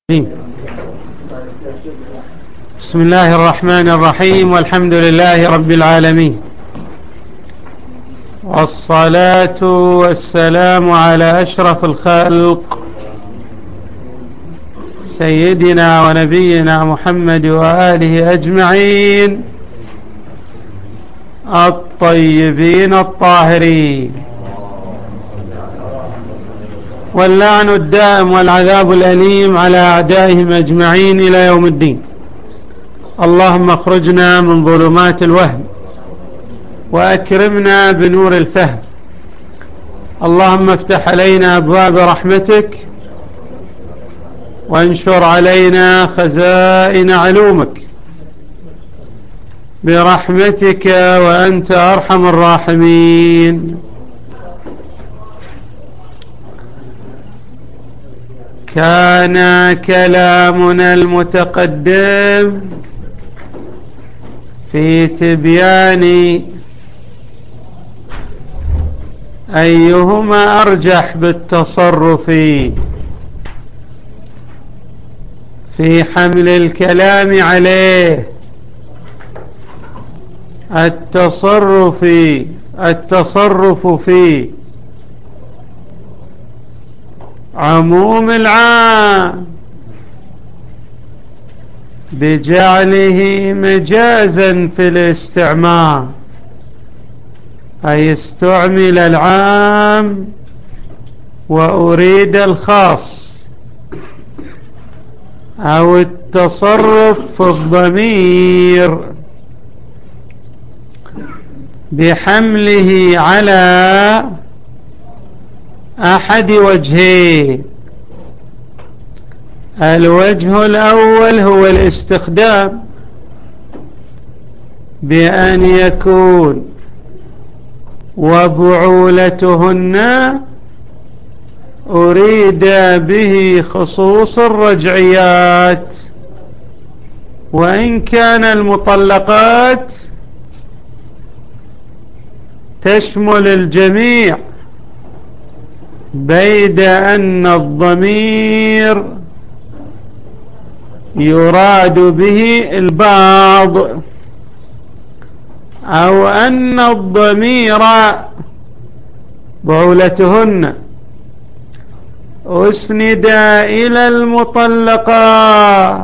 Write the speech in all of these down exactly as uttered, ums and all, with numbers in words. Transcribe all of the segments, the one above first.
بسم الله الرحمن الرحيم، والحمد لله رب العالمين، والصلاة والسلام على أشرف الخلق سيدنا ونبينا محمد وآله أجمعين الطيبين الطاهرين، واللعن الدائم والعذاب الأليم على أعدائهم أجمعين إلى يوم الدين. اللهم اخرجنا من ظلمات الوهم وأكرمنا بنور الفهم. اللهم افتح علينا أبواب رحمتك وانشر علينا خزائن علومك برحمتك وأنت أرحم الراحمين. كان كلامنا المتقدم في تبيان أيهما أرجح بالتصرف في حمل الكلام عليه، التصرف التصرف في عموم العام بجعله مجازا في الاستعمال، أي استعمل العام وأريد الخاص، أو التصرف في الضمير بحمله على أحد وجهين. الوجه الأول هو الاستخدام، بأن يكون وبعولتهن أريد به خصوص الرجعيات، وإن كان المطلقات تشمل الجميع، بيد أن الضمير يراد به البعض، أو أن الضمير بعولتهن أسند إلى المطلقات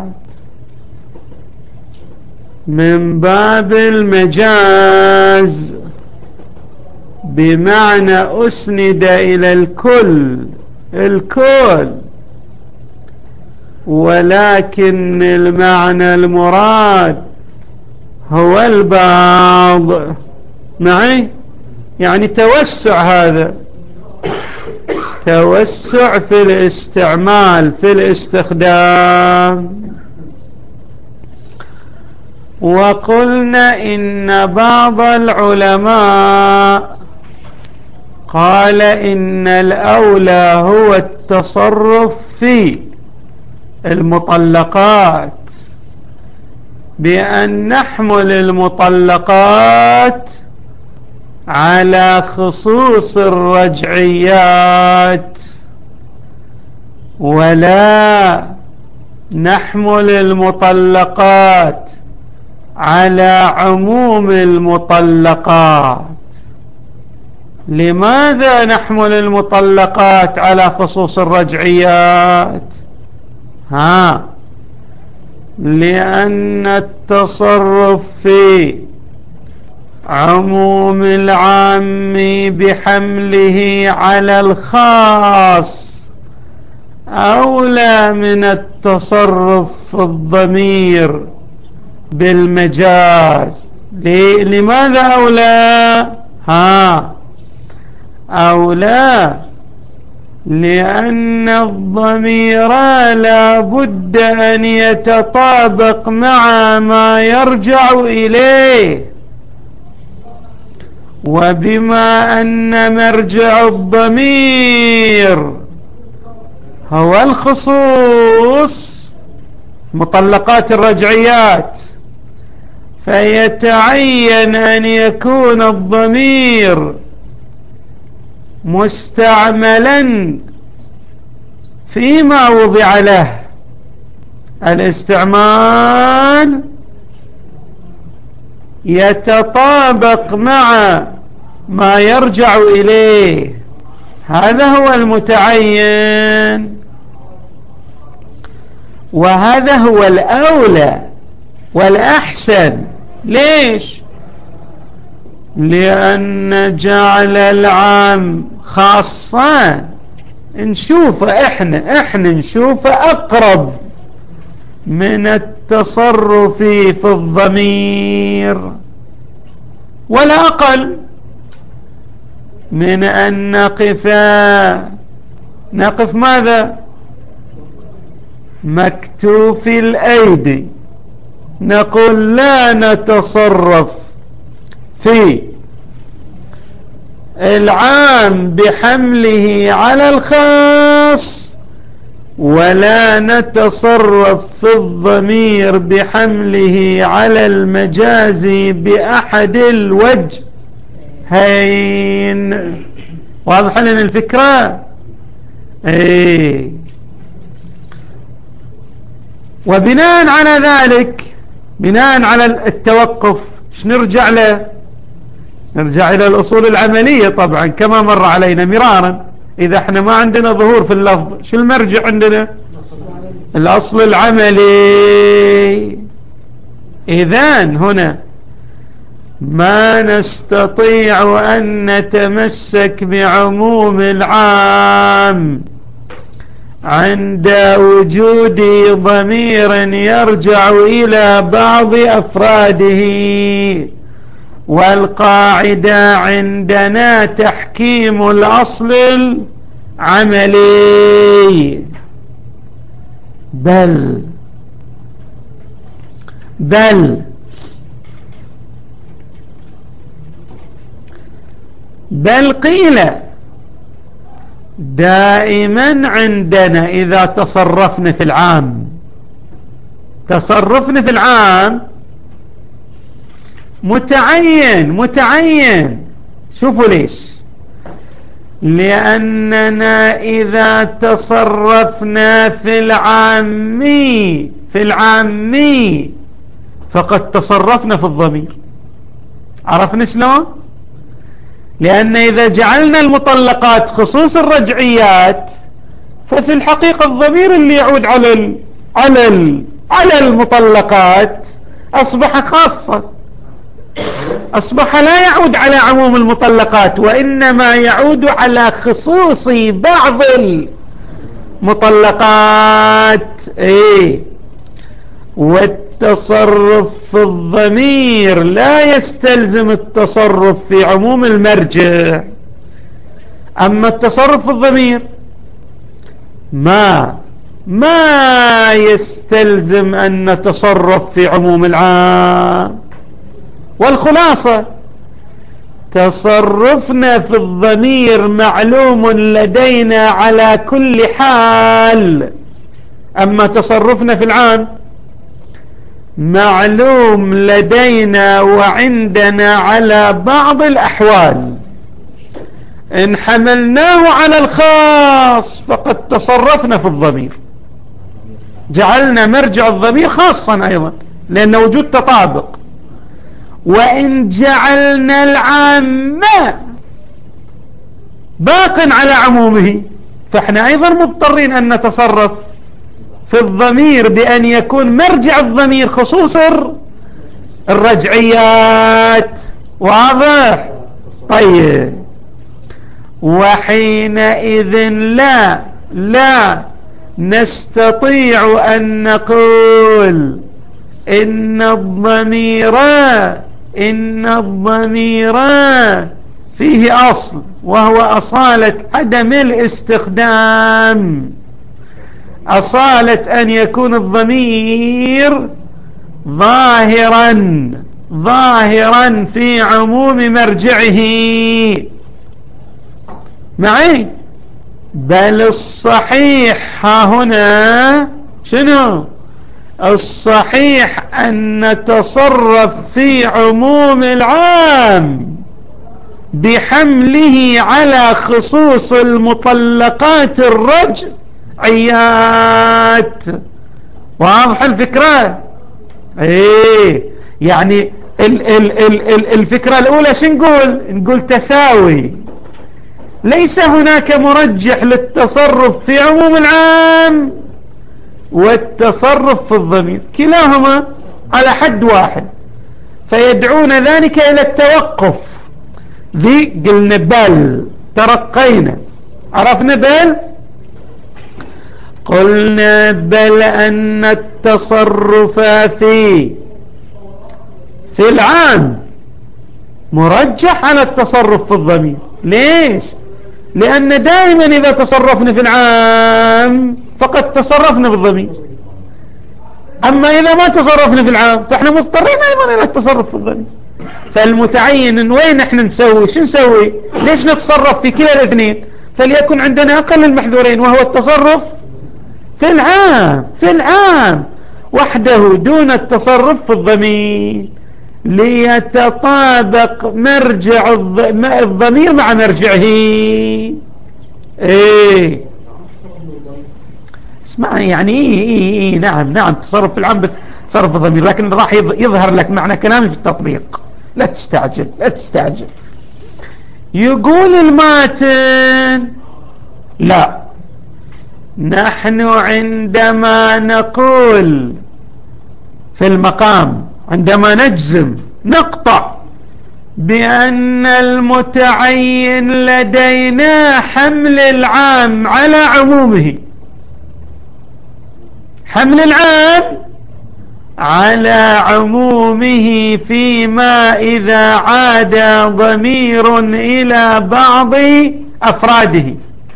من باب المجاز، بمعنى أسند إلى الكل الكل ولكن المعنى المراد هو البعض. معي؟ يعني توسع، هذا توسع في الاستعمال في الاستخدام. وقلنا إن بعض العلماء قال إن الأولى هو التصرف في المطلقات، بأن نحمل المطلقات على خصوص الرجعيات، ولا نحمل المطلقات على عموم المطلقات. لماذا نحمل المطلقات على خصوص الرجعيات؟ ها لأن التصرف في عموم العام بحمله على الخاص أولى من التصرف في الضمير بالمجاز. لماذا أولى؟ ها أولى لأن الضمير لا بد أن يتطابق مع ما يرجع إليه، وبما أن مرجع الضمير هو الخصوص مطلقات الرجعيات، فيتعين أن يكون الضمير مستعملا فيما وضع له، الاستعمال يتطابق مع ما يرجع إليه، هذا هو المتعين، وهذا هو الأولى والأحسن. ليش؟ لأن جعل العام خاصا نشوف احنا احنا نشوف أقرب من التصرف في الضمير، ولا أقل من أن نقف نقف ماذا؟ مكتوف الأيدي، نقول لا نتصرف في العام بحمله على الخاص، ولا نتصرف في الضمير بحمله على المجاز بأحد الوجهين. واضح لنا الفكرة؟ ايه. وبناء على ذلك، بناء على التوقف، ايش نرجع له؟ نرجع إلى الأصول العملية طبعا كما مر علينا مرارا. إذا احنا ما عندنا ظهور في اللفظ، شو المرجع عندنا؟ الأصل العملي. إذن هنا ما نستطيع أن نتمسك بعموم العام عند وجود ضمير يرجع إلى بعض أفراده، والقاعدة عندنا تحكيم الأصل العملي. بل بل بل قيل دائما عندنا إذا تصرفنا في العام تصرفنا في العام متعين متعين شوفوا ليش؟ لأننا إذا تصرفنا في العامي في العامي فقد تصرفنا في الضمير. عرفنا شلون؟ لأن إذا جعلنا المطلقات خصوص الرجعيات، ففي الحقيقة الضمير اللي يعود على ال على ال على المطلقات أصبح خاصا، أصبح لا يعود على عموم المطلقات، وإنما يعود على خصوص بعض المطلقات. إيه. والتصرف في الضمير لا يستلزم التصرف في عموم المرجع، أما التصرف في الضمير ما ما يستلزم أن نتصرف في عموم العام. والخلاصة تصرفنا في الضمير معلوم لدينا على كل حال، أما تصرفنا في العام معلوم لدينا وعندنا على بعض الأحوال. إن حملناه على الخاص فقد تصرفنا في الضمير، جعلنا مرجع الضمير خاصا أيضا لأن وجود تطابق. وإن جعلنا العام باق على عمومه فإحنا أيضا مضطرين أن نتصرف في الضمير بأن يكون مرجع الضمير خصوص الرجعيات. واضح؟ طيب. وحينئذ لا لا نستطيع أن نقول إن الضمير إن الضمير فيه أصل وهو أصالة عدم الاستخدام، أصالة أن يكون الضمير ظاهرا ظاهرا في عموم مرجعه معي. بل الصحيح ها هنا شنو؟ الصحيح أن نتصرف في عموم العام بحمله على خصوص المطلقات الرجعيات. واضح الفكرة؟ ايه يعني ال ال ال ال الفكرة الاولى شو نقول؟ نقول تساوي، ليس هناك مرجح للتصرف في عموم العام والتصرف في الضمير، كلاهما على حد واحد، فيدعون ذلك الى التوقف. ذي قلنا بل، ترقينا، عرفنا بل، قلنا بل أن التصرف في في العام مرجح على التصرف في الضمير. ليش؟ لأن دائما إذا تصرفنا في العام فقد تصرفنا بالضمير، أما إذا ما تصرفنا في العام فإحنا مضطرين أيضا إلى التصرف في الضمير. فالمتعين وين احنا نسوي؟ شو نسوي؟ ليش نتصرف في كلا الاثنين؟ فليكن عندنا أقل المحذورين وهو التصرف في العام، في العام وحده دون التصرف في الضمير، ليتطابق مرجع الضمير مع مرجعه. ايه اسمع يعني ايه ايه ايه نعم نعم تصرف في العام تصرف في الضمير، لكن راح يظهر لك معنى كلامي في التطبيق. لا تستعجل لا تستعجل. يقول الماتن لا، نحن عندما نقول في المقام، عندما نجزم نقطع بأن المتعين لدينا حمل العام على عمومه، حمل العام على عمومه فيما إذا عاد ضمير إلى بعض أفراده،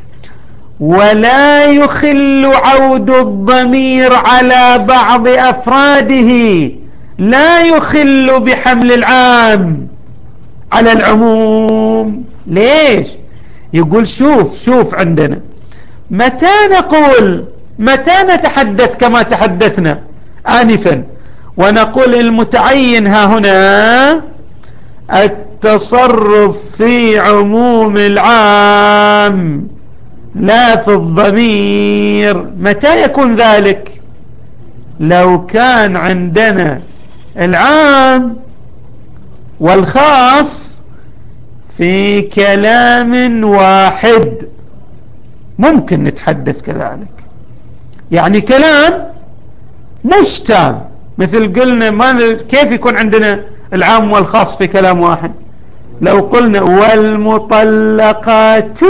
ولا يخل عود الضمير على بعض أفراده، لا يخل بحمل العام على العموم. ليش؟ يقول شوف شوف عندنا متى نقول، متى نتحدث كما تحدثنا آنفا ونقول المتعين ها هنا التصرف في عموم العام لا في الضمير، متى يكون ذلك؟ لو كان عندنا العام والخاص في كلام واحد ممكن نتحدث كذلك، يعني كلام مش تام، مثل قلنا ما كيف يكون عندنا العام والخاص في كلام واحد؟ لو قلنا والمطلقات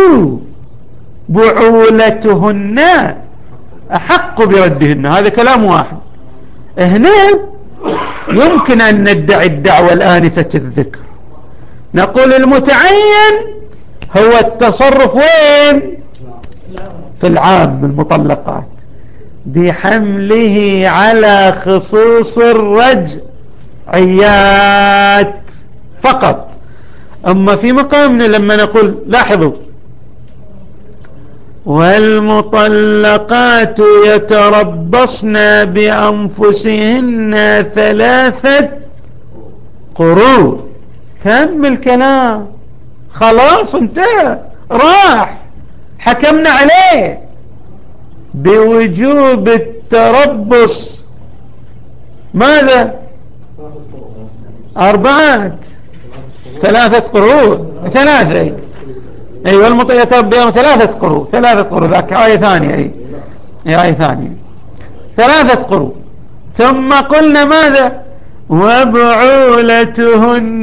بعولتهن أحق بردهن، هذا كلام واحد. هنا يمكن أن ندعي الدعوة الآنفة الذكر، نقول المتعين هو التصرف وين؟ في العام المطلقات بحمله على خصوص الرجعيات فقط. أما في مقامنا لما نقول لاحظوا والمطلقات يتربصن بأنفسهن ثلاثة قروء، تم الكلام خلاص انتهى راح، حكمنا عليه بوجوب التربص ماذا؟ أربعات ثلاثة قروء ثلاثة أي والمطلقات بيوم ثلاثة قروء ثلاثة قروء ذاك آية ثانية أي آية ثانية ثلاثة قروء. ثم قلنا ماذا؟ وبعولتهن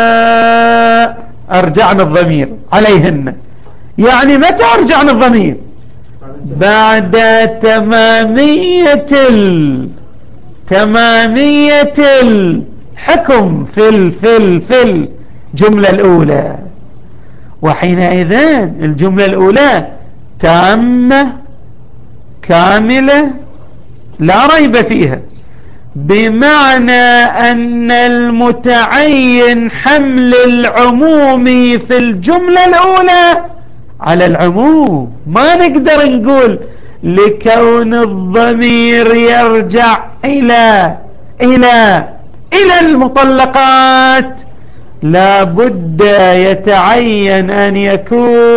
أرجعنا الضمير عليهن، يعني متى أرجعنا الضمير؟ بعد تمامية ال... تمامية الحكم في ال... في ال... في الجملة الأولى، وحينئذ الجملة الأولى تامة كاملة لا ريب فيها، بمعنى أن المتعين حمل العموم في الجملة الأولى على العموم. ما نقدر نقول لكون الضمير يرجع إلى إلى إلى المطلقات لا بد يتعين أن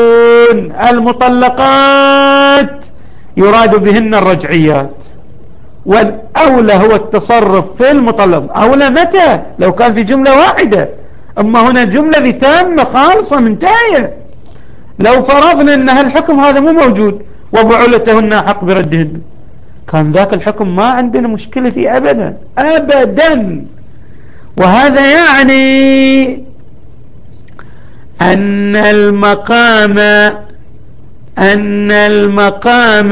يكون المطلقات يراد بهن الرجعيات، والأولى هو التصرف في المطلق. أولى متى؟ لو كان في جملة واحدة، أما هنا جملة تامة خالصة منتهية. لو فرضنا أن هالحكم هذا مو موجود وبعولتهن حق بردهن، كان ذاك الحكم ما عندنا مشكلة فيه أبدا أبدا. وهذا يعني أن المقام أن المقام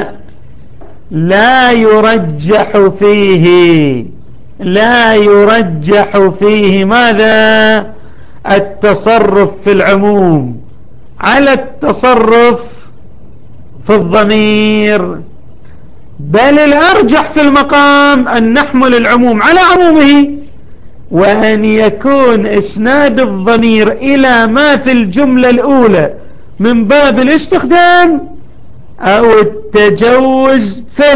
لا يرجح فيه لا يرجح فيه ماذا؟ التصرف في العموم على التصرف في الضمير، بل الأرجح في المقام أن نحمل العموم على عمومه، وأن يكون إسناد الضمير إلى ما في الجملة الأولى من باب الاستخدام أو التجوز في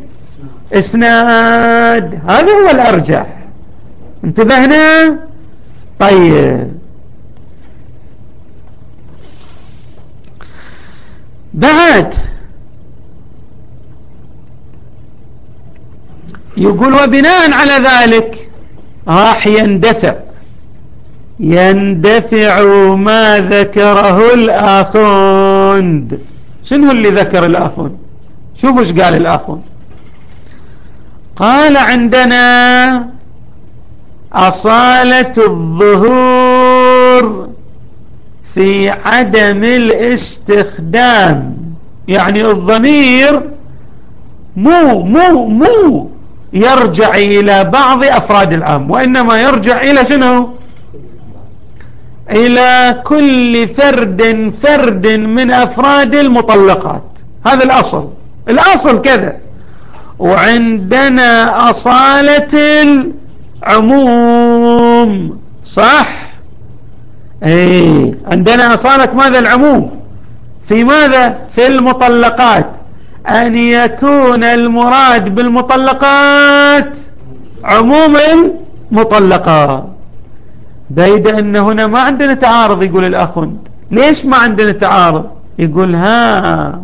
الإسناد. هذا هو الأرجح. انتبهنا؟ طيب، بعد يقول وبناء على ذلك راح يندفع يندفع ما ذكره الآخوند. شنو اللي ذكر الآخوند؟ شوفوا ايش قال الآخوند. قال عندنا أصالة الظهور في عدم الاستخدام، يعني الضمير مو مو مو يرجع إلى بعض أفراد العام، وإنما يرجع إلى شنو؟ إلى كل فرد فرد من أفراد المطلقات. هذا الأصل الأصل كذا. وعندنا أصالة العموم، صح؟ ايه، عندنا أصالة ماذا؟ العموم. في ماذا؟ في المطلقات، أن يكون المراد بالمطلقات عموم المطلقات. بيد أن هنا ما عندنا تعارض. يقول الأخوند ليش ما عندنا تعارض؟ يقول ها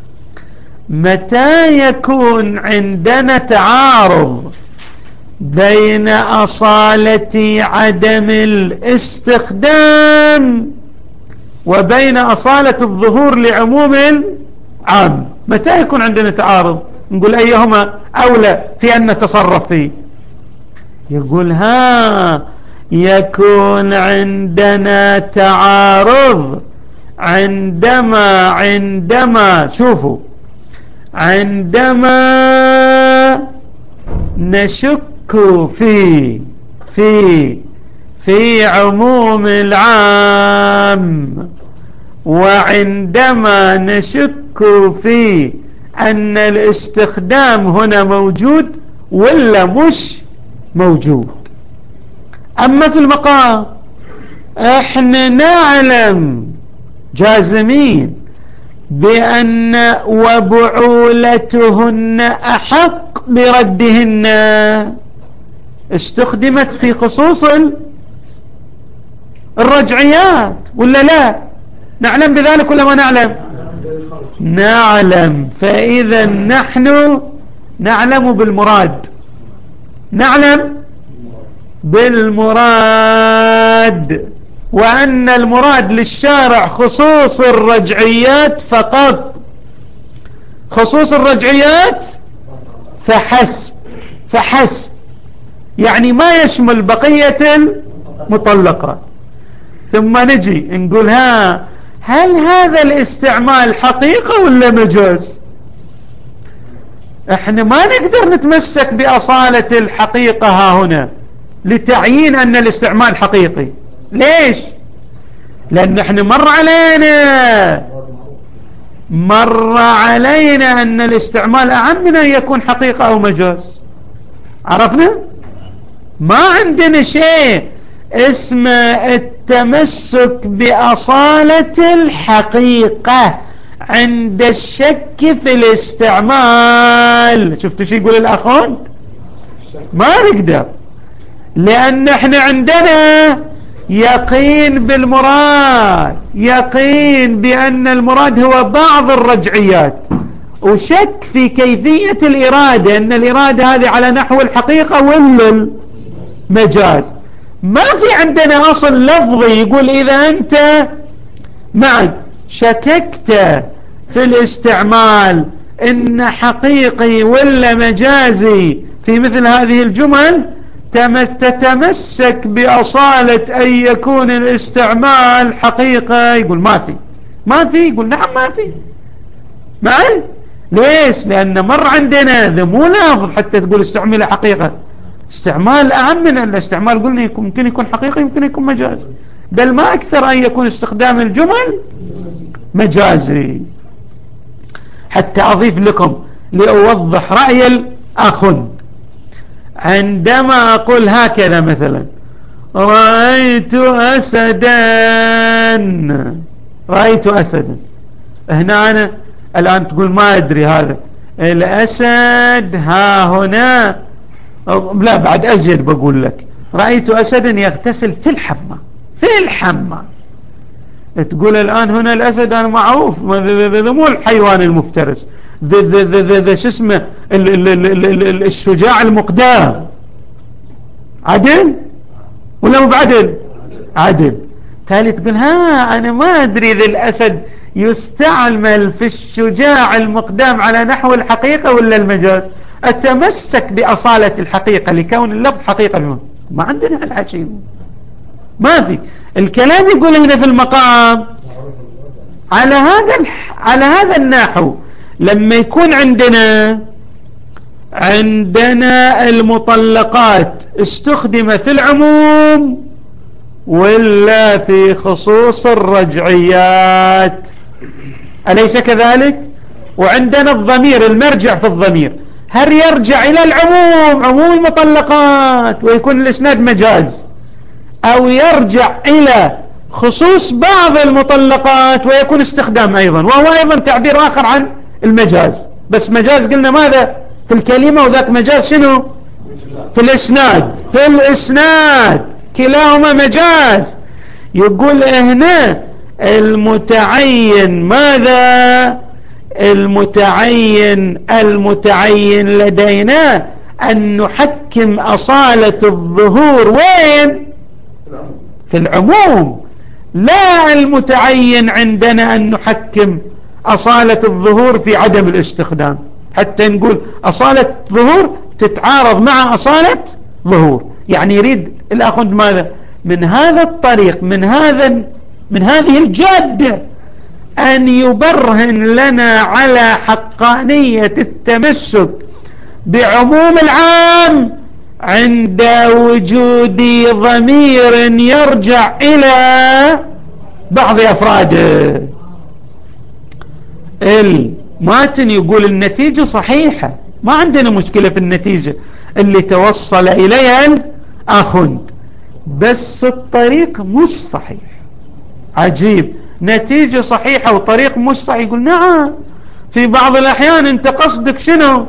متى يكون عندنا تعارض بين أصالة عدم الاستخدام وبين أصالة الظهور لعموم العام؟ متى يكون عندنا تعارض؟ نقول أيهما أولى في أن نتصرف فيه؟ يقول ها يكون عندنا تعارض عندما عندما شوفوا عندما نشك في في في عموم العام، وعندما نشك في أن الاستخدام هنا موجود ولا مش موجود. أما في المقام احنا نعلم جازمين بأن وبعولتهن أحق بردهن استخدمت في خصوص الرجعيات، ولا لا؟ نعلم بذلك ولا ما نعلم؟ نعلم. فإذا نحن نعلم بالمراد، نعلم بالمراد، وأن المراد للشارع خصوص الرجعيات فقط، خصوص الرجعيات فحسب فحسب، يعني ما يشمل بقية المطلقات. ثم نجي نقول ها هل هذا الاستعمال حقيقة ولا مجاز؟ احنا ما نقدر نتمسك بأصالة الحقيقة ها هنا لتعيين أن الاستعمال حقيقي. ليش؟ لأن احنا مر علينا مر علينا أن الاستعمال أعم من أن يكون حقيقة أو مجاز. عرفنا؟ ما عندنا شيء اسمه التمسك بأصالة الحقيقة عند الشك في الاستعمال. شفتوا شو يقول الأخوان؟ ما نقدر، لأن احنا عندنا يقين بالمراد، يقين بأن المراد هو بعض الرجعيات، وشك في كيفية الإرادة، أن الإرادة هذه على نحو الحقيقة ولا المجاز. ما في عندنا أصل لفظي يقول إذا أنت معا شككت في الاستعمال إن حقيقي ولا مجازي في مثل هذه الجمل تتمسك بأصالة أن يكون الاستعمال حقيقة، يقول ما في. ما في يقول نعم ما في. معي ليش؟ لأن مر عندنا ذا مو لافظ حتى تقول استعمل حقيقة، استعمال أهم من الاستعمال. قلنا يمكن يكون حقيقي يمكن يكون مجازي، بل ما أكثر أن يكون استخدام الجمل مجازي. حتى أضيف لكم لأوضح رأي الآخر، عندما أقول هكذا مثلا رأيت أسدا، رأيت أسدا، هنا أنا الآن تقول ما أدري هذا الأسد ها هنا، لا بعد أزيد بقول لك رأيت أسدا يغتسل في الحمام، في الحمام. تقول الآن هنا الأسد أنا معروف ذا مو الحيوان المفترس، ذا ذا ذا ذا شو اسمه الشجاع المقدام. عدل ولا مو بعدل؟ عدل. تالي تقول ها أنا ما أدري ذا الأسد يستعمل في الشجاع المقدام على نحو الحقيقة ولا المجاز. أتمسك بأصالة الحقيقة لكون اللفظ حقيقة بما. ما عندنا هالحكي، ما في. الكلام يقول هنا في المقام على هذا على هذا النحو. لما يكون عندنا عندنا المطلقات استخدم في العموم ولا في خصوص الرجعيات، أليس كذلك؟ وعندنا الضمير المرجع في الضمير هل يرجع إلى العموم عموم المطلقات ويكون الإسناد مجاز، أو يرجع إلى خصوص بعض المطلقات ويكون استخدام أيضا، وهو أيضا تعبير آخر عن المجاز. بس مجاز قلنا ماذا في الكلمة، وذاك مجاز شنو في الإسناد. في الإسناد كلاهما مجاز. يقول هنا المتعين ماذا؟ المتعين المتعين لدينا أن نحكم أصالة الظهور وين؟ في العموم. لا المتعين عندنا أن نحكم أصالة الظهور في عدم الاستخدام، حتى نقول أصالة ظهور تتعارض مع أصالة ظهور. يعني يريد الأخذ ماذا؟ من هذا الطريق، من هذا من هذه الجادة، أن يبرهن لنا على حقانية التمسك بعموم العام عند وجود ضمير يرجع إلى بعض أفراده. الماتن يقول النتيجة صحيحة، ما عندنا مشكلة في النتيجة اللي توصل إليها الآخوند، بس الطريق مش صحيح. عجيب، نتيجة صحيحة وطريق مش صحيح. يقول نعم في بعض الأحيان أنت قصدك شنو؟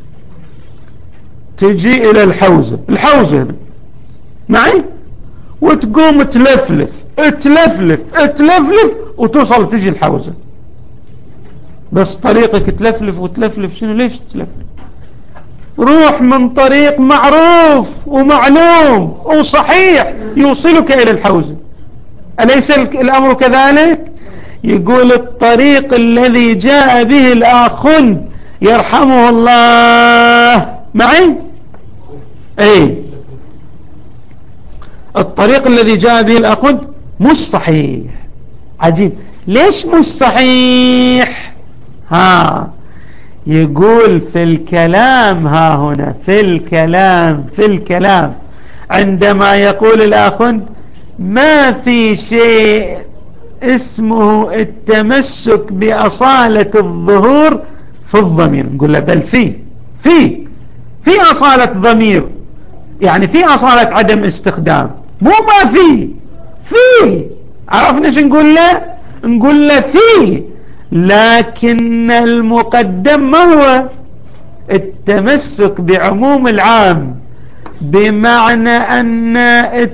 تجي إلى الحوزة، الحوزة هنا معي، وتقوم تلفلف تلفلف تلفلف وتوصل تجي الحوزة، بس طريقك تلفلف وتلفلف. شنو ليش تلفلف؟ روح من طريق معروف ومعلوم وصحيح يوصلك إلى الحوزة. أليس الأمر كذلك؟ يقول الطريق الذي جاء به الآخوند يرحمه الله معي، اي الطريق الذي جاء به الآخوند مش صحيح. عجيب، ليش مش صحيح؟ ها يقول في الكلام، ها هنا في الكلام في الكلام عندما يقول الآخوند ما في شيء اسمه التمسك بأصالة الظهور في الضمير، نقول له بل في في في أصالة ضمير، يعني في أصالة عدم استخدام، مو ما في في. عرفنا شو نقول له؟ نقول له في، لكن المقدم ما هو التمسك بعموم العام، بمعنى أن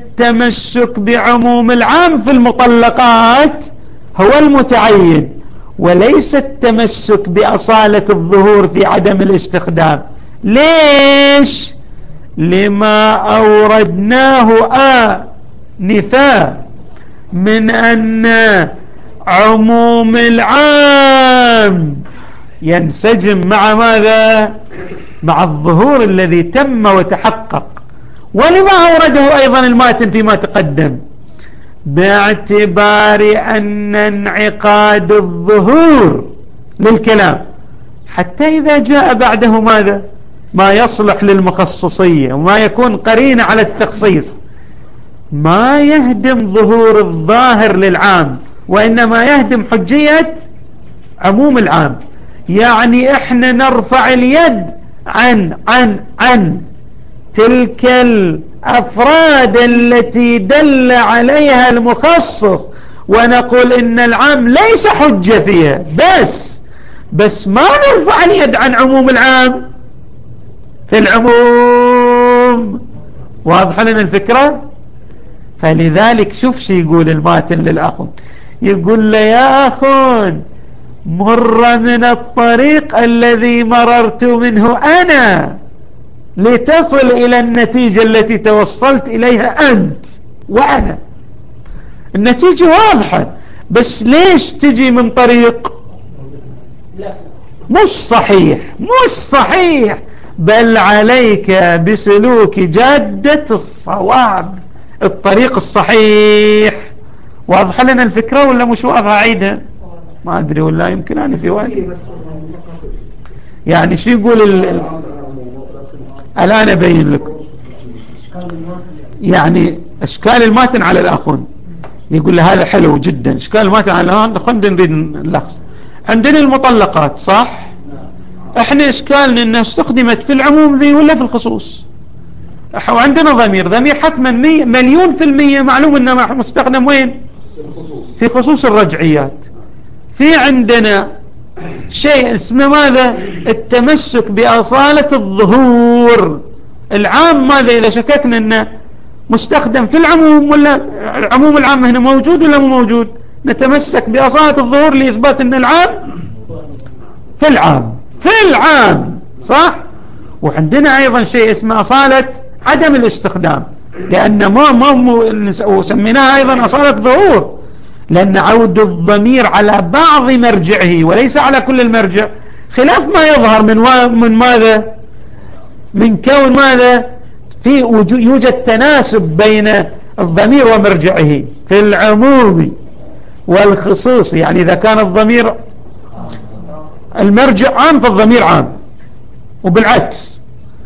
التمسك بعموم العام في المطلقات هو المتعين، وليس التمسك بأصالة الظهور في عدم الاستخدام. ليش؟ لما أوردناه آنفا من أن عموم العام ينسجم مع ماذا؟ مع الظهور الذي تم وتحقق. ولما أورده أيضا الماتن فيما تقدم؟ باعتبار أن انعقاد الظهور للكلام حتى إذا جاء بعده ماذا؟ ما يصلح للمخصصية وما يكون قرينة على التخصيص، ما يهدم ظهور الظاهر للعام، وإنما يهدم حجية عموم العام. يعني احنا نرفع اليد عن عن عن تلك الأفراد التي دل عليها المخصص، ونقول إن العام ليس حجة فيها، بس بس ما نرفع اليد عن عموم العام في العموم. واضح لنا الفكرة؟ فلذلك شوف شي يقول الماتن للأخون، يقول له يا أخون مر من الطريق الذي مررت منه أنا لتصل إلى النتيجة التي توصلت إليها أنت وأنا. النتيجة واضحة، بس ليش تجي من طريق مش صحيح؟ مش صحيح، بل عليك بسلوك جادة الصواب، الطريق الصحيح. واضح لنا الفكرة ولا مش واضحة؟ عيدها ما أدري، ولا يمكن أنا في وقت. يعني شو يقول ال... الآن أبين لكم يعني أشكال الماتن على الأخون. يقول له هذا حلو جدا، أشكال الماتن على الأخون نريد نلخص. عندنا المطلقات صح؟ احنا اشكالنا انها استخدمت في العموم ذي ولا في الخصوص. وعندنا ضمير، ضمير حتما مليون في المية معلوم انه مستخدم وين؟ في خصوص الرجعيات. في عندنا شيء اسمه ماذا؟ التمسك بأصالة الظهور العام. ماذا اذا شككنا انه مستخدم في العموم ولا العموم العام هنا موجود ولا مو موجود؟ نتمسك بأصالة الظهور لإثبات ان العام في العام في العام صح. وعندنا ايضا شيء اسمه أصالة عدم الاستخدام، لان ما ما وسميناها ايضا أصالة ظهور، لان عود الضمير على بعض مرجعه وليس على كل المرجع، خلاف ما يظهر من من ماذا؟ من كون ماذا؟ في يوجد تناسب بين الضمير ومرجعه في العموم والخصوص. يعني اذا كان الضمير المرجع عام فالضمير عام، وبالعكس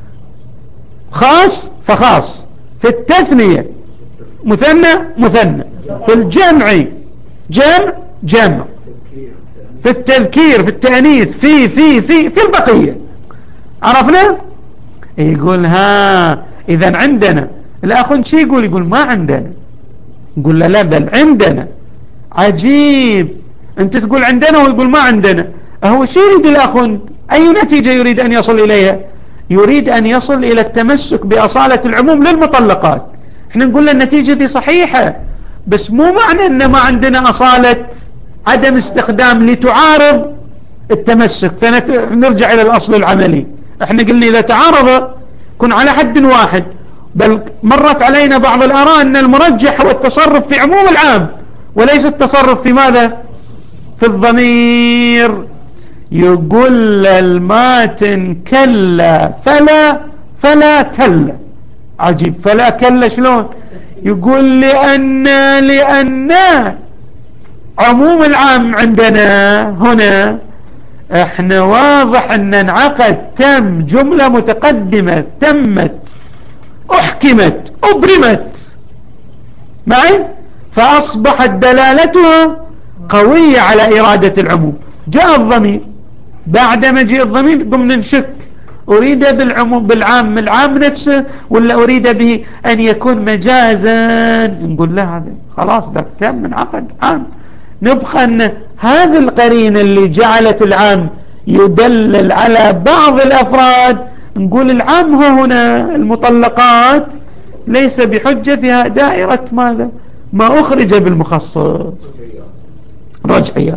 خاص فخاص. في التثنية مثنى مثنى، في الجمع جمع جمع، في التذكير في التأنيث في في في في البقية. عرفنا؟ يقول ها إذن عندنا. الأخ شي يقول؟ يقول ما عندنا. نقول له لا بل عندنا. عجيب، أنت تقول عندنا ويقول ما عندنا. هو شو يريد الأخ؟ أي نتيجة يريد أن يصل إليها؟ يريد أن يصل إلى التمسك بأصالة العموم للمطلقات. احنا نقول النتيجة دي صحيحة، بس مو معنى أن ما عندنا أصالة عدم استخدام لتعارض التمسك، فنرجع إلى الأصل العملي. احنا قلنا إذا تعارض كن على حد واحد. بل مرت علينا بعض الآراء أن المرجح هو التصرف في عموم العام وليس التصرف في ماذا؟ في الضمير. يقول الماتن كلا فلا فلا كلا. عجيب، فلا كلا شلون؟ يقول لأن لأن عموم العام عندنا هنا احنا واضح ان انعقد تم جملة متقدمة تمت احكمت ابرمت معي، فاصبحت دلالتها قوية على ارادة العموم. جاء الضمير، بعد مجيء الضمير قمنا نشك أريد بالعموم بالعام العام نفسه ولا أريد به أن يكون مجازا. نقول لا هذا خلاص ذاك تم من عقد عام. نبقى أن هذه القرينة اللي جعلت العام يدلل على بعض الأفراد، نقول العام هو هنا المطلقات ليس بحجة فيها دائرة ماذا؟ ما أخرج بالمخصص رجعيات.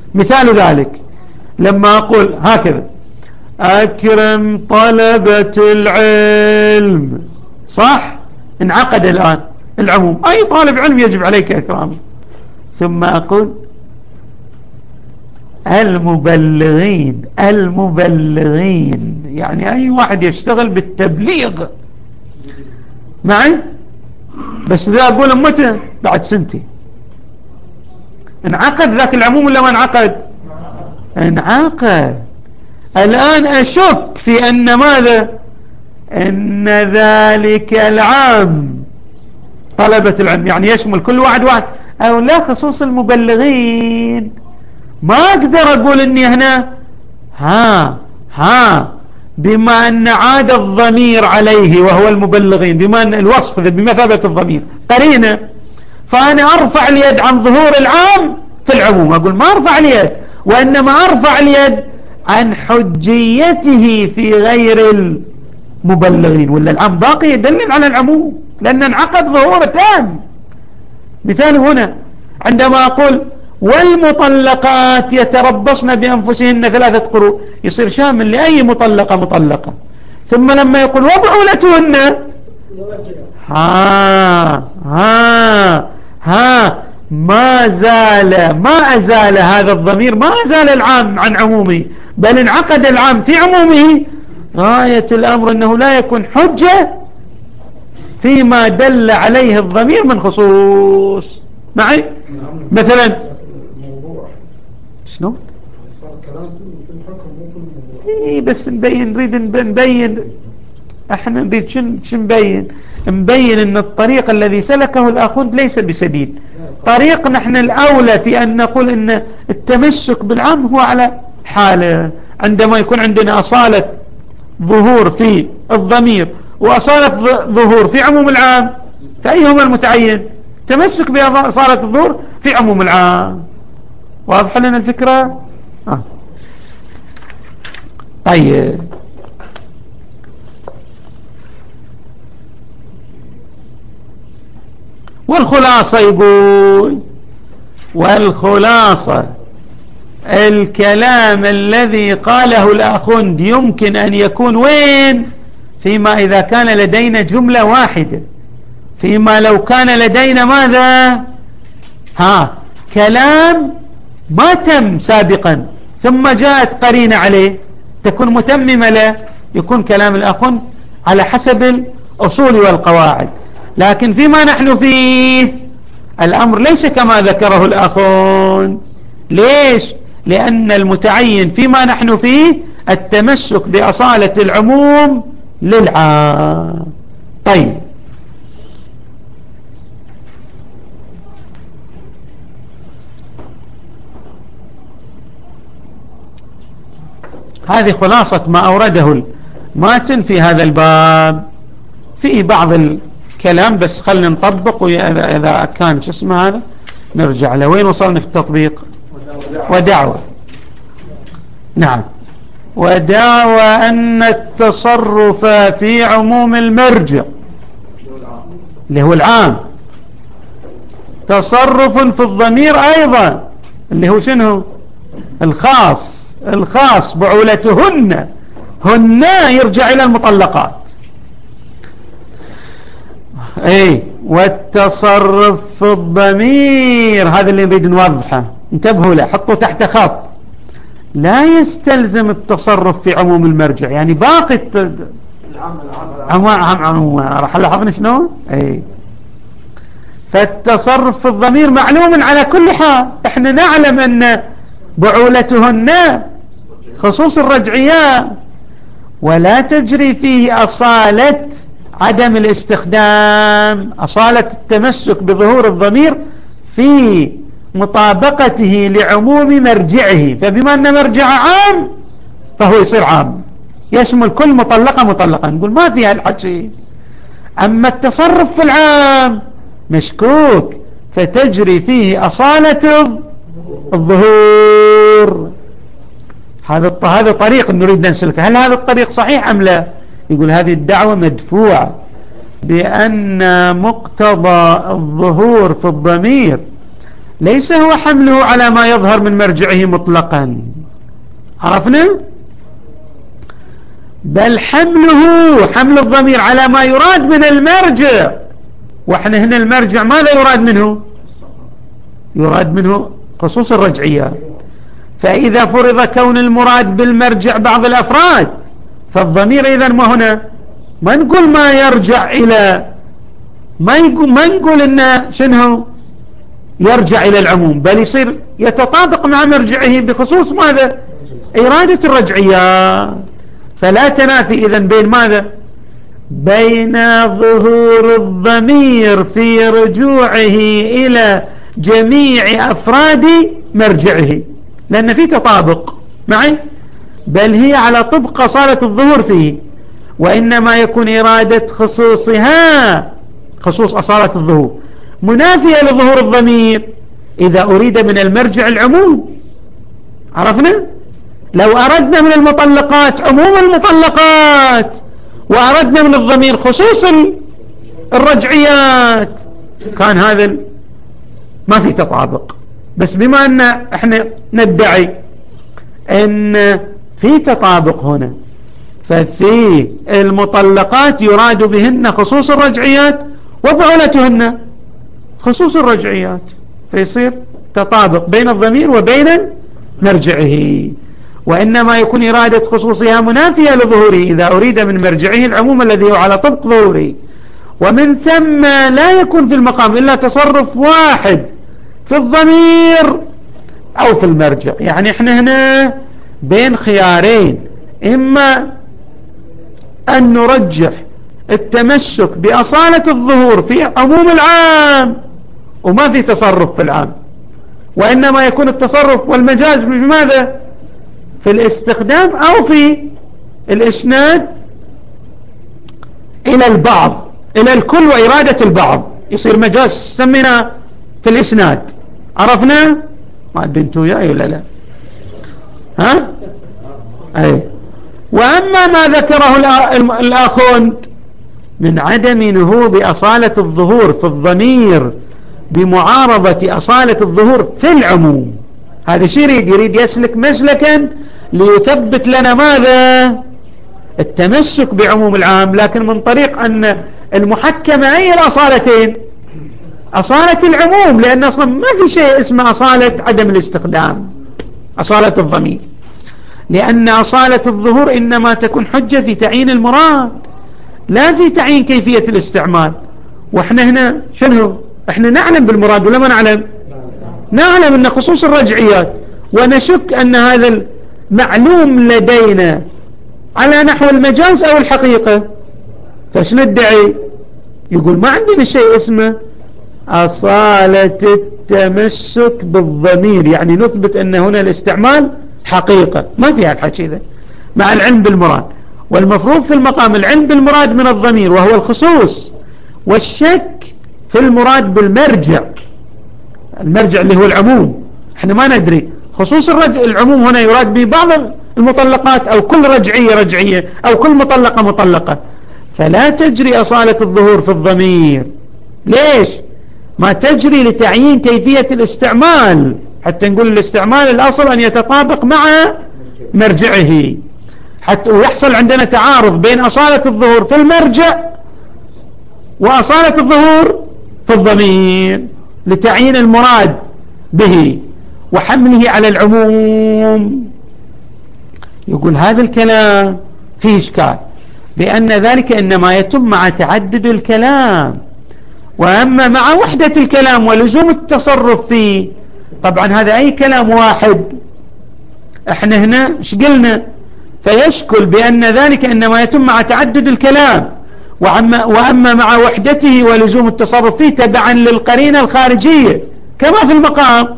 مثال ذلك لما أقول هكذا: أكرم طلبة العلم، صح؟ انعقد الآن العموم، أي طالب علم يجب عليك إكرامه. ثم أقول المبلغين، المبلغين يعني أي واحد يشتغل بالتبليغ معي، بس ذا أقول متى؟ بعد سنتين. انعقد ذاك العموم ولا ما انعقد؟ انعقد. الآن أشك في أن ماذا؟ أن ذلك العام طلبة العلم يعني يشمل كل واحد واحد أو لا خصوص المبلغين. ما أقدر أقول أني هنا ها ها بما أن عاد الضمير عليه وهو المبلغين، بما أن الوصف بمثابة الضمير قرينة، فأنا أرفع اليد عن ظهور العام في العموم. أقول ما أرفع اليد، وإنما أرفع اليد عن حجيته في غير المبلغين، ولا العام باقي يدلل على العموم لأن انعقد ظهور تام. مثال هنا عندما أقول والمطلقات يتربصن بأنفسهن ثلاثة قروء، يصير شامل لأي مطلقة مطلقة. ثم لما يقول وبعولتهن، ها ها ها ما زال ما أزال هذا الضمير، ما أزال العام عن عمومه، بل انعقد العام في عمومه. غاية الأمر أنه لا يكون حجة فيما دل عليه الضمير من خصوص. معي؟ مثلا شنو؟ إيه بس نبين، نريد نبين، احنا نريد شن نبين نبين ان الطريق الذي سلكه الآخوند ليس بسديد. طريق نحن الأولى في أن نقول ان التمسك بالعام هو على حاله، عندما يكون عندنا أصالة ظهور في الضمير وأصالة ظهور في عموم العام، فأيهما المتعين؟ تمسك بأصالة الظهور في عموم العام. واضح لنا الفكرة؟ آه. طيب والخلاصة يقول، والخلاصة الكلام الذي قاله الآخوند يمكن أن يكون وين؟ فيما إذا كان لدينا جملة واحدة، فيما لو كان لدينا ماذا؟ ها كلام ما تم سابقا ثم جاءت قرينة عليه تكون متممة له، يكون كلام الآخوند على حسب الأصول والقواعد. لكن فيما نحن فيه الأمر ليس كما ذكره الآخوند. ليش؟ لأن المتعين فيما نحن فيه التمسك بأصالة العموم للعام. طيب هذه خلاصة ما أورده الماتن في هذا الباب. في بعض الكلام بس خلنا نطبق، وإذا كان شو اسمه هذا نرجع له. وين وصلنا في التطبيق؟ ودعوة. نعم. ودعوى أن التصرف في عموم المرجع اللي هو العام تصرف في الضمير أيضا اللي هو شنو؟ الخاص. الخاص بعولتهن، هن يرجع إلى المطلقات. اي والتصرف في الضمير هذا اللي نريد نوضحه، انتبهوا له، حطوا تحت خط. لا يستلزم التصرف في عموم المرجع، يعني باقي التد... عموم عم عموم راح لاحظنا شنو؟ اي فالتصرف في الضمير معلوم على كل حال. احنا نعلم ان بعولتهن خصوص الرجعيات، ولا تجري فيه أصالة عدم الاستخدام، أصالة التمسك بظهور الضمير في مطابقته لعموم مرجعه. فبما أن مرجع عام فهو يصير عام، يشمل كل مطلقة مطلقة، نقول ما فيها الحكي. أما التصرف في العام مشكوك، فتجري فيه أصالة الظهور. هذا هذا طريق نريد نسلكه. هل هذا الطريق صحيح أم لا؟ يقول هذه الدعوة مدفوعة بأن مقتضى الظهور في الضمير ليس هو حمله على ما يظهر من مرجعه مطلقا، عرفنا؟ بل حمله حمل الضمير على ما يراد من المرجع، واحنا هنا المرجع ماذا يراد منه؟ يراد منه خصوص الرجعيات. فإذا فرض كون المراد بالمرجع بعض الأفراد، فالضمير إذا ما هنا ما نقول ما يرجع إلى ما يقول ما نقول إنه شنو يرجع إلى العموم، بل يصير يتطابق مع مرجعه بخصوص ماذا؟ إرادة الرجعيات. فلا تنافي إذن بين ماذا؟ بين ظهور الضمير في رجوعه إلى جميع أفراد مرجعه، لأن في تطابق معي، بل هي على طبق أصالة الظهور فيه، وإنما يكون إرادة خصوصها خصوص أصالة الظهور منافية لظهور الضمير إذا أريد من المرجع العموم. عرفنا؟ لو أردنا من المطلقات عموم المطلقات وأردنا من الضمير خصوص الرجعيات كان هذا ما في تطابق. بس بما أن احنا ندعي أن في تطابق هنا، ففي المطلقات يراد بهن خصوص الرجعيات وبعولتهن خصوص الرجعيات، فيصير تطابق بين الضمير وبين مرجعه، وإنما يكون إرادة خصوصها منافية لظهوره إذا أريد من مرجعه العموم الذي هو على طبق ظهوره. ومن ثم لا يكون في المقام إلا تصرف واحد في الضمير أو في المرجع. يعني احنا هنا بين خيارين، إما أن نرجح التمسك بأصالة الظهور في عموم العام وما في تصرف في العام، وإنما يكون التصرف والمجاز بماذا؟ في الاستخدام أو في الإسناد إلى البعض إلى الكل وإرادة البعض، يصير مجاز سمينا في الإسناد. عرفنا؟ ما أدنتوا يا ولا لا؟ ها؟ أي. وأما ما ذكره الآخون من عدم نهوض أصالة الظهور في الضمير بمعارضة أصالة الظهور في العموم، هذا شيء يريد يريد يسلك مسلكا ليثبت لنا ماذا؟ التمسك بعموم العام، لكن من طريق أن المحكمة أي الأصالتين؟ أصالة العموم، لأن أصلا ما في شيء اسمه أصالة عدم الاستخدام، أصالة الضمير، لأن أصالة الظهور إنما تكون حجة في تعيين المراد لا في تعيين كيفية الاستعمال. وإحنا هنا شنو؟ إحنا نعلم بالمراد ولا ما نعلم؟ نعلم أن خصوص الرجعيات، ونشك أن هذا المعلوم لدينا على نحو المجاز أو الحقيقة، فاش ندعي؟ يقول ما عندنا شيء اسمه أصالة التمسك بالضمير، يعني نثبت أن هنا الاستعمال حقيقة، ما فيها الحكي ذا مع العلم بالمراد. والمفروض في المقام العلم بالمراد من الضمير وهو الخصوص، والشك في المراد بالمرجع، المرجع اللي هو العموم. احنا ما ندري خصوص الرجع العموم هنا يراد ببعض المطلقات أو كل رجعية رجعية أو كل مطلقة مطلقة، فلا تجري أصالة الظهور في الضمير. ليش؟ ما تجري لتعيين كيفية الاستعمال، حتى نقول الاستعمال الأصل أن يتطابق مع مرجعه، حتى ويحصل عندنا تعارض بين أصالة الظهور في المرجع وأصالة الظهور في الضمير لتعيين المراد به وحمله على العموم. يقول هذا الكلام فيه إشكال، بأن ذلك إنما يتم مع تعدد الكلام، وأما مع وحدة الكلام ولزوم التصرف فيه، طبعا هذا أي كلام واحد احنا هنا ايش قلنا؟ فيشكل بأن ذلك إنما يتم مع تعدد الكلام، وأما, وأما مع وحدته ولزوم التصرف فيه تبعا للقرينة الخارجية كما في المقام،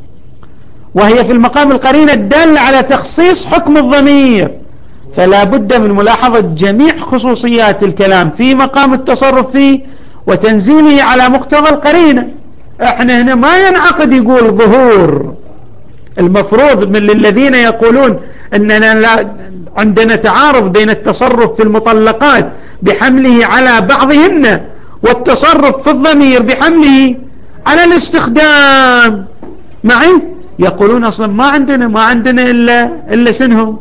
وهي في المقام القرينة الدالة على تخصيص حكم الضمير، فلا بد من ملاحظة جميع خصوصيات الكلام في مقام التصرف فيه وتنزيله على مقتضى القرينة. احنا هنا ما ينعقد يقول ظهور، المفروض من الذين يقولون أننا لا عندنا تعارض بين التصرف في المطلقات بحمله على بعضهن والتصرف في الضمير بحمله على الاستخدام معي. يقولون أصلا ما عندنا ما عندنا إلا إلا شنو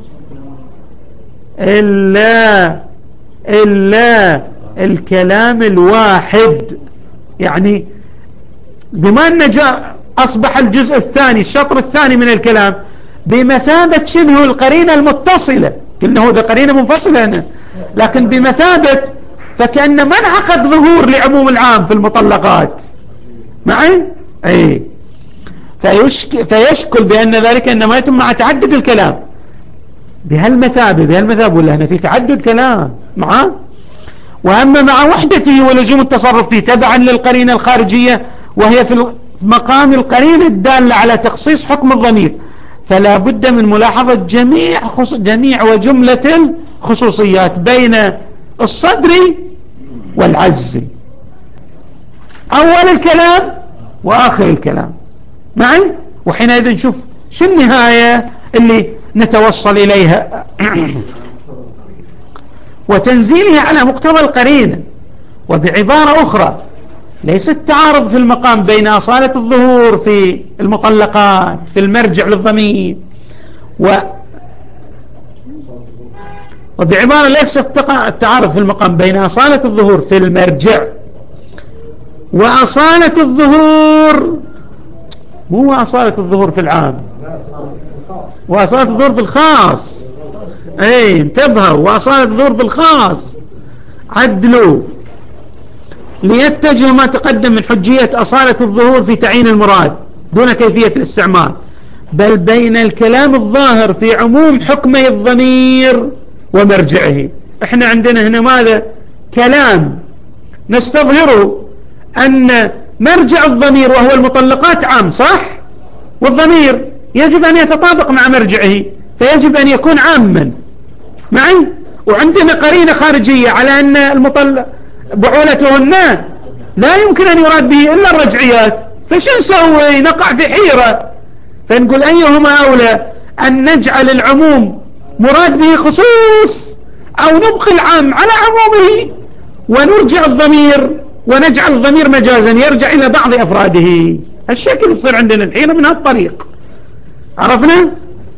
إلا إلا الكلام الواحد. يعني بما أن جاء أصبح الجزء الثاني الشطر الثاني من الكلام بمثابة شنو القرينة المتصلة. قلنا هو ذا قرينة منفصلة هنا، لكن بمثابة فكأن من عقد ظهور لعموم العام في المطلقات معي. أي فيشك فيشكل بأن ذلك إنما يتم مع تعدد الكلام بهالمثابة بهالمثابة ولا هنا في تعدد كلام معه. وأما مع وحدته ولزوم التصرف فيه تبعا للقرينة الخارجية وهي في مقام القرينة الدالة على تخصيص حكم الضمير، فلا بد من ملاحظة جميع خص... جميع وجملة الخصوصيات بين الصدر والعجز، أول الكلام وآخر الكلام معي. وحينئذ نشوف شو النهاية اللي نتوصل إليها وتنزيلها على مقتضى القرينة. وبعبارة أخرى ليس التعارض في المقام بين أصالة الظهور في المطلقات في المرجع للضمير و وبعبارة ليس التعارض في المقام بين أصالة الظهور في المرجع وأصالة الظهور مو أصالة الظهور في العام وأصالة الظهور في الخاص. اي انتبهوا، وأصالة الظهور في الخاص عدلوا ليتجه ما تقدم من حجية أصالة الظهور في تعيين المراد دون كيفية الاستعمال، بل بين الكلام الظاهر في عموم حكمه الضمير ومرجعه. احنا عندنا هنا ماذا؟ كلام نستظهره أن مرجع الضمير وهو المطلقات عام صح، والضمير يجب أن يتطابق مع مرجعه فيجب أن يكون عاما معي. وعندنا قرينة خارجية على أن المطلق بعولتهن لا يمكن أن يراد به إلا الرجعيات، فشو نسوي؟ نقع في حيرة. فنقول أيهما أولى، أن نجعل العموم مراد به خصوص أو نبقي العام على عمومه ونرجع الضمير ونجعل الضمير مجازا يرجع إلى بعض أفراده. الشكل يصير عندنا الحين من هذا الطريق، عرفنا؟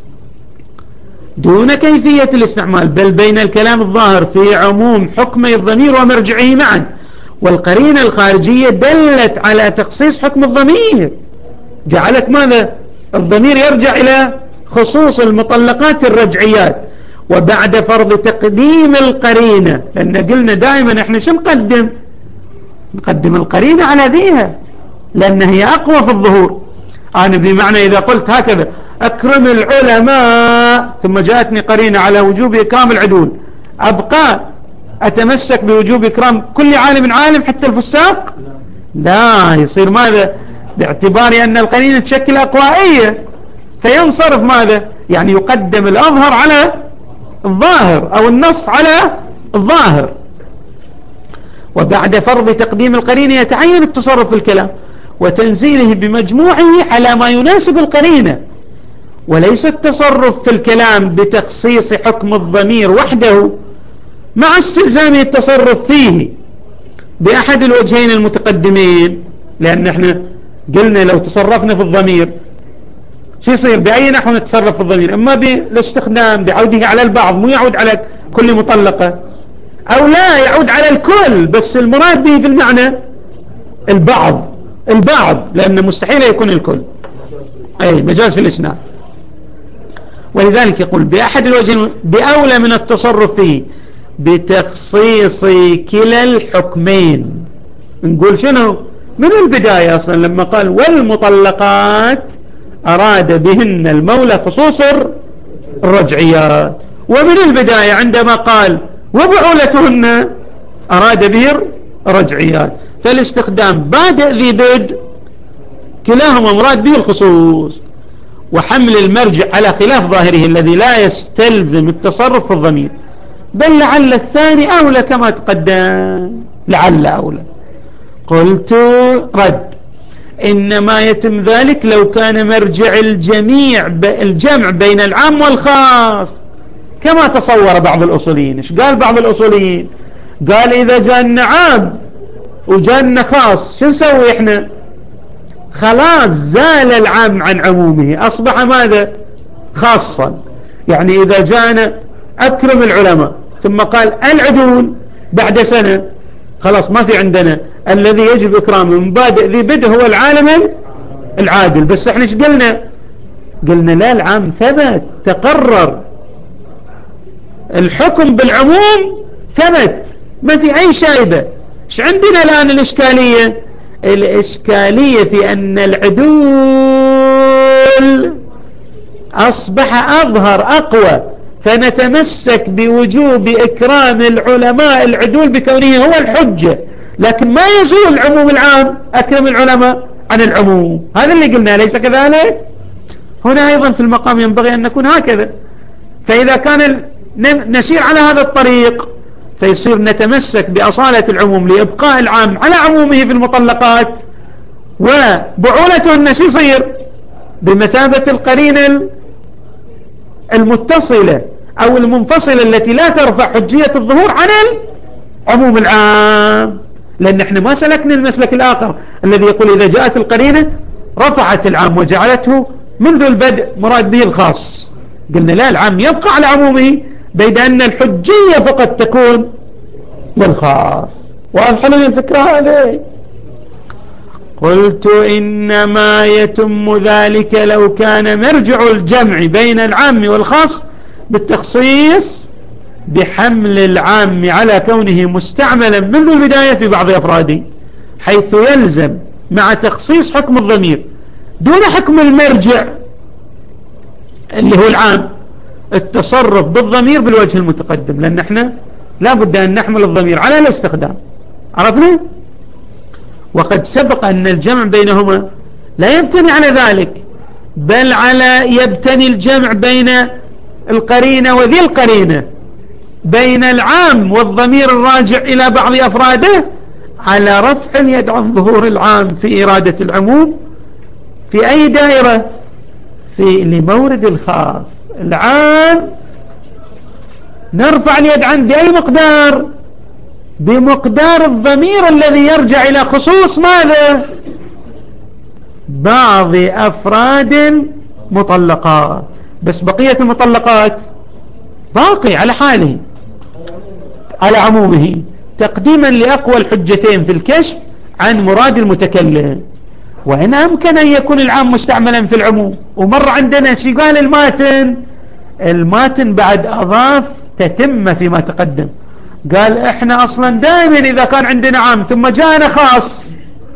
دون كيفية الاستعمال، بل بين الكلام الظاهر في عموم حكمي الضمير ومرجعه معا. والقرينة الخارجية دلت على تخصيص حكم الضمير، جعلت ماذا؟ الضمير يرجع إلى خصوص المطلقات الرجعيات. وبعد فرض تقديم القرينة، لأن قلنا دائما احنا شو نقدم؟ نقدم القرينة على ذيها لأن هي أقوى في الظهور. أنا بمعنى إذا قلت هكذا أكرم العلماء ثم جاءتني قرينة على وجوب إكرام العدول، أبقى أتمسك بوجوب إكرام كل عالم عالم حتى الفساق؟ لا، يصير ماذا؟ باعتبار أن القرينة تشكل أقوائية فينصرف ماذا؟ يعني يقدم الأظهر على الظاهر أو النص على الظاهر. وبعد فرض تقديم القرينة يتعين التصرف في الكلام وتنزيله بمجموعه على ما يناسب القرينة، وليس التصرف في الكلام بتخصيص حكم الضمير وحده مع استلزامه التصرف فيه بأحد الوجهين المتقدمين. لأن احنا قلنا لو تصرفنا في الضمير شو يصير؟ بأي نحو نتصرف في الضمير؟ إما بالاستخدام بعوده على البعض مو يعود على كل مطلقة، أو لا يعود على الكل بس المراد به في المعنى البعض البعض لأن مستحيل يكون الكل، أي مجاز في الإسناد. ولذلك يقول بأحد الوجهين بأولى من التصرف فيه بتخصيص كلا الحكمين. نقول شنو من البداية أصلا لما قال والمطلقات أراد بهن المولى خصوص الرجعيات، ومن البداية عندما قال وبعولتهن أراد به الرجعيات، فالاستخدام بادئ ذي بدء كلاهما مراد به الخصوص، وحمل المرجع على خلاف ظاهره الذي لا يستلزم التصرف في الضمير، بل لعل الثاني أولى كما تقدم، لعل أولى. قلت رد إنما يتم ذلك لو كان مرجع الجميع الجمع بين العام والخاص كما تصور بعض الأصوليين. إيش قال بعض الأصوليين؟ قال إذا جاءنا عام وجاءنا خاص شو نسوي إحنا؟ خلاص زال العام عن عمومه، أصبح ماذا؟ خاصا. يعني إذا جاءنا أكرم العلماء ثم قال العدول بعد سنة، خلاص ما في عندنا الذي يجب إكرامه من بادئ ذي بدء هو العالم العادل. بس احنا ايش قلنا؟ قلنا لا، العام ثبت تقرر، الحكم بالعموم ثبت، ما في أي شائبة. ايش عندنا الآن الإشكالية؟ الإشكالية في أن العدول أصبح أظهر أقوى، فنتمسك بوجوب إكرام العلماء العدول بكونه هو الحجة، لكن ما يزول عموم العام أكرم العلماء عن العموم. هذا اللي قلنا، ليس كذلك؟ هنا أيضا في المقام ينبغي أن نكون هكذا. فإذا كان نسير على هذا الطريق فيصير نتمسك بأصالة العموم لإبقاء العام على عمومه في المطلقات، وبعولته النسي يصير بمثابة القرينة المتصلة أو المنفصلة التي لا ترفع حجية الظهور عن العموم العام. لأن احنا ما سلكنا المسلك الآخر الذي يقول إذا جاءت القرينة رفعت العام وجعلته منذ البدء مراد به الخاص. قلنا لا، العام يبقى على عمومه، بيد أن الحجية فقط تكون للخاص. واضح لي الفكرة هذه؟ قلت إنما يتم ذلك لو كان مرجع الجمع بين العام والخاص بالتخصيص بحمل العام على كونه مستعملا منذ البداية في بعض أفراده، حيث يلزم مع تخصيص حكم الضمير دون حكم المرجع اللي هو العام التصرف بالضمير بالوجه المتقدم، لأن احنا لا بد أن نحمل الضمير على الاستخدام. عرفنا؟ وقد سبق أن الجمع بينهما لا يبتني على ذلك، بل على يبتني الجمع بين القرينة وذي القرينة، بين العام والضمير الراجع إلى بعض أفراده، على رفع اليد عن ظهور العام في إرادة العموم في أي دائرة؟ في لمورد الخاص. العام نرفع اليد عن بأي مقدار؟ بمقدار الضمير الذي يرجع إلى خصوص ماذا؟ بعض أفراد مطلقات، بس بقية المطلقات باقي على حاله على عمومه، تقديما لأقوى الحجتين في الكشف عن مراد المتكلم. وإن أمكن أن يكون العام مستعملا في العموم. ومر عندنا شي قال الماتن، الماتن بعد أضاف تتم فيما تقدم، قال احنا اصلا دائما اذا كان عندنا عام ثم جاءنا خاص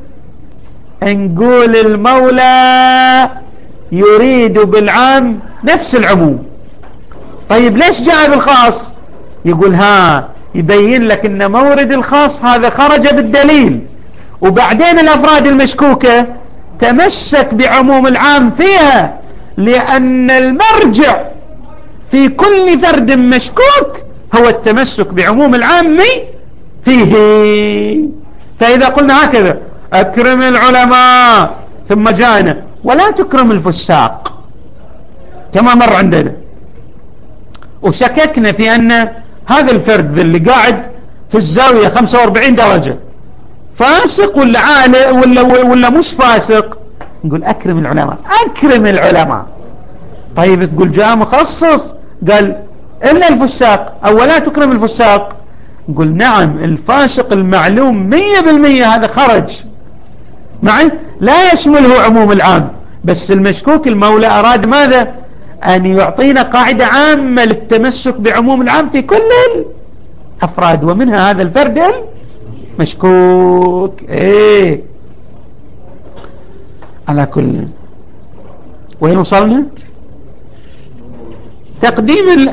نقول المولى يريد بالعام نفس العموم. طيب ليش جاء بالخاص؟ يقول ها يبين لك ان مورد الخاص هذا خرج بالدليل، وبعدين الافراد المشكوكة تمسك بعموم العام فيها، لان المرجع في كل فرد مشكوك هو التمسك بعموم العام فيه. فإذا قلنا هكذا أكرم العلماء ثم جاءنا ولا تكرم الفساق كما مر عندنا، وشككنا في أن هذا الفرد اللي قاعد في الزاوية خمسة وأربعين درجة فاسق ولا عالي ولا, ولا مش فاسق، نقول أكرم العلماء أكرم العلماء. طيب تقول جاء مخصص قال إلا الفساق أو لا تكرم الفساق، نقول نعم الفاسق المعلوم مية بالمية هذا خرج معي لا يشمله عموم العام، بس المشكوك المولى أراد ماذا؟ أن يعطينا قاعدة عامة للتمسك بعموم العام في كل الأفراد، ومنها هذا الفرد المشكوك. إيه على كل وين وصلنا؟ تقديم ال...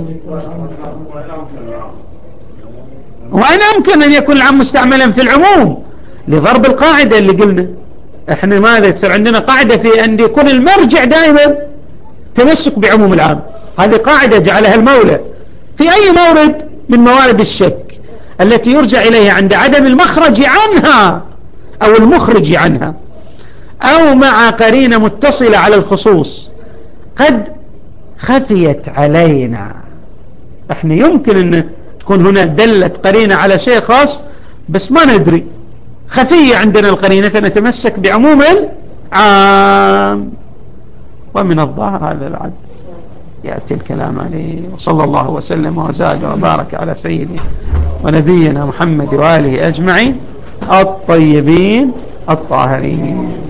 وأن أمكن أن يكون العام مستعملا في العموم لضرب القاعدة اللي قلنا احنا ماذا تصير عندنا قاعدة في أن يكون المرجع دائما تمسك بعموم العام. هذه قاعدة جعلها المولى في أي مورد من موارد الشك التي يرجع إليها عند عدم المخرج عنها أو المخرج عنها، أو مع قرينة متصلة على الخصوص قد خفيت علينا. احنا يمكن ان تكون هنا دلت قرينة على شيء خاص بس ما ندري، خفية عندنا القرينة فنتمسك بعموم عام، ومن الظاهر هذا بعد يأتي الكلام عليه. وصلى الله وسلم وزاد وبارك على سيدنا ونبينا محمد وآله أجمعين الطيبين الطاهرين.